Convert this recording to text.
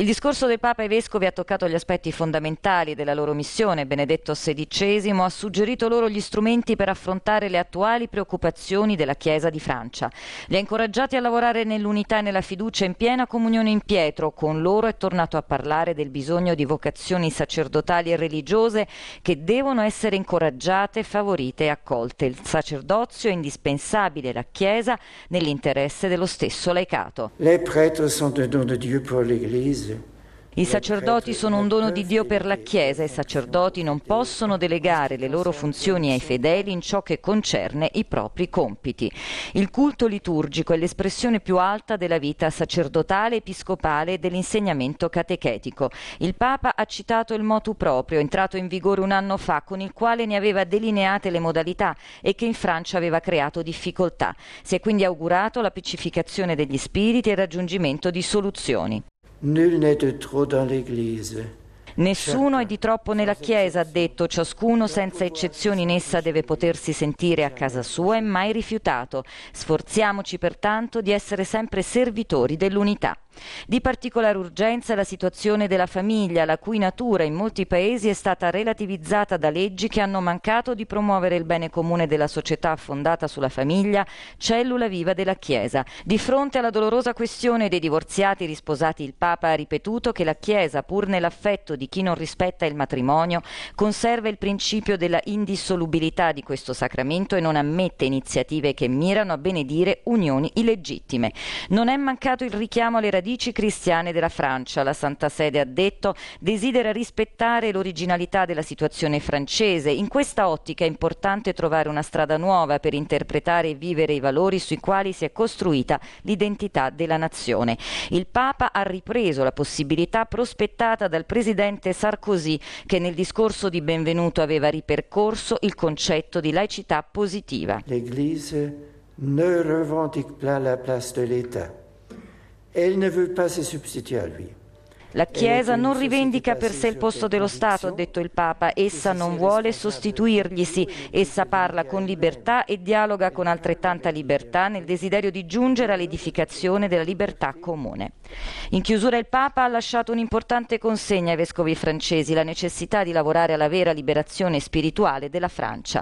Il discorso del Papa ai Vescovi ha toccato gli aspetti fondamentali della loro missione. Benedetto XVI ha suggerito loro gli strumenti per affrontare le attuali preoccupazioni della Chiesa di Francia. Li ha incoraggiati a lavorare nell'unità e nella fiducia in piena comunione in Pietro. Con loro è tornato a parlare del bisogno di vocazioni sacerdotali e religiose che devono essere incoraggiate, favorite e accolte. Il sacerdozio è indispensabile alla Chiesa nell'interesse dello stesso laicato. Les prêtres sont un don de Dieu pour l'Église. I sacerdoti sono un dono di Dio per la Chiesa e i sacerdoti non possono delegare le loro funzioni ai fedeli in ciò che concerne i propri compiti. Il culto liturgico è l'espressione più alta della vita sacerdotale, episcopale e dell'insegnamento catechetico. Il Papa ha citato il motu proprio, entrato in vigore un anno fa, con il quale ne aveva delineate le modalità e che in Francia aveva creato difficoltà. Si è quindi augurato la pacificazione degli spiriti e il raggiungimento di soluzioni. Nul n'est de trop dans l'Église. Nessuno è di troppo nella Chiesa, ha detto. Ciascuno senza eccezioni in essa deve potersi sentire a casa sua e mai rifiutato. Sforziamoci pertanto di essere sempre servitori dell'unità. Di particolare urgenza è la situazione della famiglia, la cui natura in molti paesi è stata relativizzata da leggi che hanno mancato di promuovere il bene comune della società fondata sulla famiglia, cellula viva della Chiesa. Di fronte alla dolorosa questione dei divorziati risposati, il Papa ha ripetuto che la Chiesa, pur nell'affetto di chi non rispetta il matrimonio, conserva il principio della indissolubilità di questo sacramento e non ammette iniziative che mirano a benedire unioni illegittime. Non è mancato il richiamo alle radici cristiane della Francia. La Santa Sede, ha detto, desidera rispettare l'originalità della situazione francese. In questa ottica è importante trovare una strada nuova per interpretare e vivere i valori sui quali si è costruita l'identità della nazione. Il Papa ha ripreso la possibilità prospettata dal presidente Sarkozy, che nel discorso di benvenuto aveva ripercorso il concetto di laicità positiva. L'Église ne revendique pas la place de l'État. Elle ne veut pas se substituer à lui. La Chiesa non rivendica per sé il posto dello Stato, ha detto il Papa. Essa non vuole sostituirglisi. Essa parla con libertà e dialoga con altrettanta libertà nel desiderio di giungere all'edificazione della libertà comune. In chiusura il Papa ha lasciato un'importante consegna ai vescovi francesi, la necessità di lavorare alla vera liberazione spirituale della Francia.